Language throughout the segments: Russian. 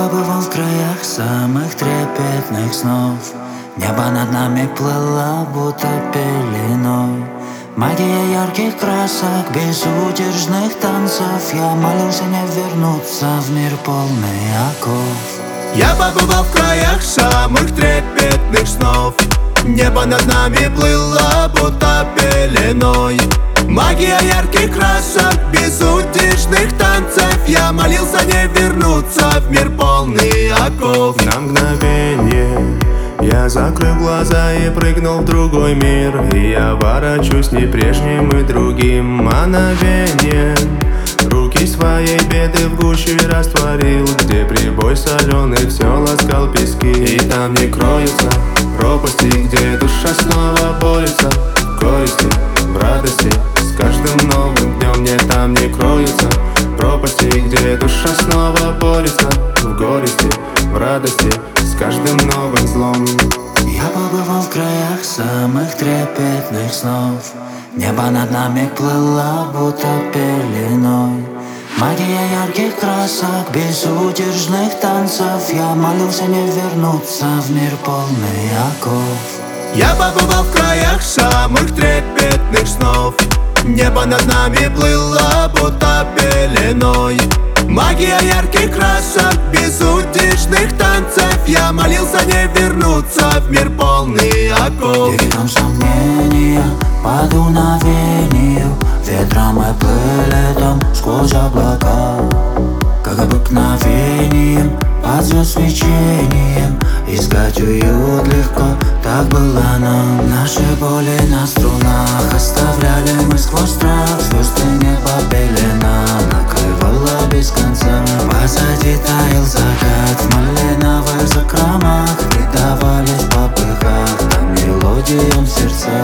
побывал в краях самых трепетных снов. Небо над нами плыло, будто пеленой. Магия ярких красок, безудержных танцев. Я молился не вернуться в мир полный оков. Я побывал в краях самых трепетных снов. Небо над нами плыло, будто пеленой. Магия ярких красок, безудержных танцев. Я молился не вернуться в мир полный оков. На мгновение я закрыл глаза и прыгнул в другой мир. И я ворочусь не прежним и другим мановением. Руки своей беды в гуще растворил, где прибой соленый все ласкал пески. И там не кроются пропасти, где душа снова борется в горести, в радости. С каждым новым днем мне там не кроются пропасти, где душа снова борется в горести, в радости. С каждым новым злом. Я побывал в краях самых трепетных снов. Небо над нами плыло, будто пеленой. Магия ярких красок, безудержных танцев. Я молился не вернуться в мир полный оков. Я побывал в краях самых трепетных снов. Небо над нами плыло, будто пеленой. Магия ярких красок, безудержных танцев. Я молился не вернуться в мир полный оков. Передом сомнения, по дуновению ветром мы плыли там сквозь облака. Как обыкновением, под звезд свечением искать уют легко, так было нам. Наши боли на струнах оставляли мы сквозь страх. Звезды неба пелена накрывала без конца. Позади таял закат в малиновых закромах. Предавались в попыхах там мелодиям в сердцах.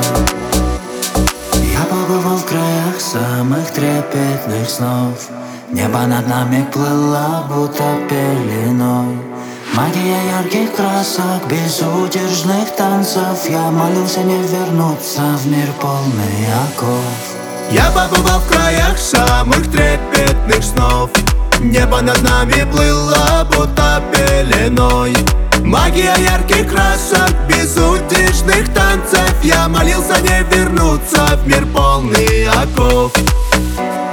Я побывал в краях самых трепетных снов. Небо над нами плыло, будто пеленой. Магия ярких красок, безудержных танцев. Я молился не вернуться в мир полный оков. Я побывал в краях самых трепетных снов. Небо над нами плыло, будто пеленой. Магия ярких красок, безудержных танцев. Я молился не вернуться в мир полный оков.